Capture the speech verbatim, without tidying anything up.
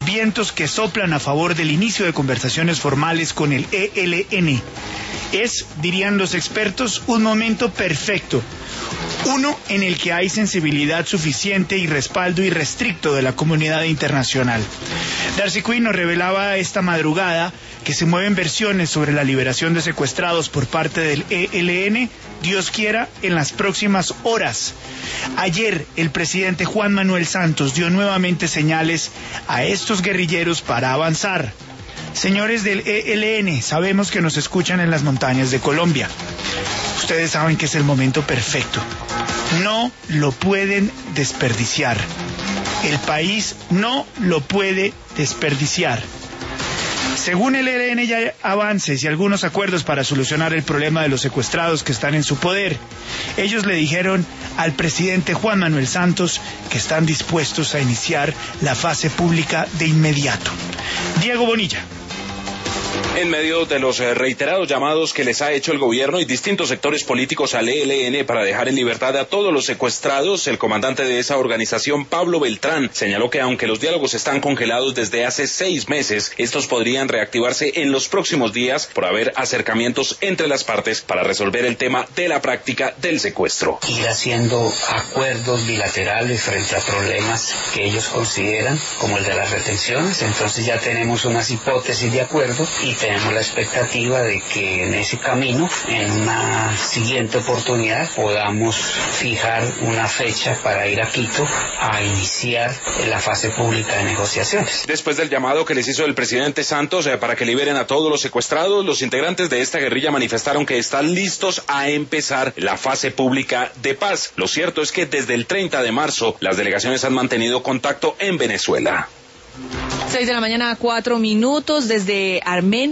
vientos que soplan a favor del inicio de conversaciones formales con el E L N. Es, dirían los expertos, un momento perfecto. Uno en el que hay sensibilidad suficiente y respaldo irrestricto de la comunidad internacional. Darcy Quinn nos revelaba esta madrugada que se mueven versiones sobre la liberación de secuestrados por parte del E L N, Dios quiera, en las próximas horas. Ayer, el presidente Juan Manuel Santos dio nuevamente señales a estos guerrilleros para avanzar. Señores del E L N, sabemos que nos escuchan en las montañas de Colombia. Ustedes saben que es el momento perfecto. No lo pueden desperdiciar. El país no lo puede desperdiciar. Según el E L N, ya hay avances y algunos acuerdos para solucionar el problema de los secuestrados que están en su poder. Ellos le dijeron al presidente Juan Manuel Santos que están dispuestos a iniciar la fase pública de inmediato. Diego Bonilla. En medio de los reiterados llamados que les ha hecho el gobierno y distintos sectores políticos al E L N para dejar en libertad a todos los secuestrados, el comandante de esa organización, Pablo Beltrán, señaló que aunque los diálogos están congelados desde hace seis meses, estos podrían reactivarse en los próximos días por haber acercamientos entre las partes para resolver el tema de la práctica del secuestro. Ir haciendo acuerdos bilaterales frente a problemas que ellos consideran, como el de las retenciones, entonces ya tenemos unas hipótesis de acuerdo y tenemos la expectativa de que en ese camino, en una siguiente oportunidad, podamos fijar una fecha para ir a Quito a iniciar la fase pública de negociaciones. Después del llamado que les hizo el presidente Santos eh, para que liberen a todos los secuestrados, los integrantes de esta guerrilla manifestaron que están listos a empezar la fase pública de paz. Lo cierto es que desde el treinta de marzo las delegaciones han mantenido contacto en Venezuela. Seis de la mañana, cuatro minutos, desde Armenia.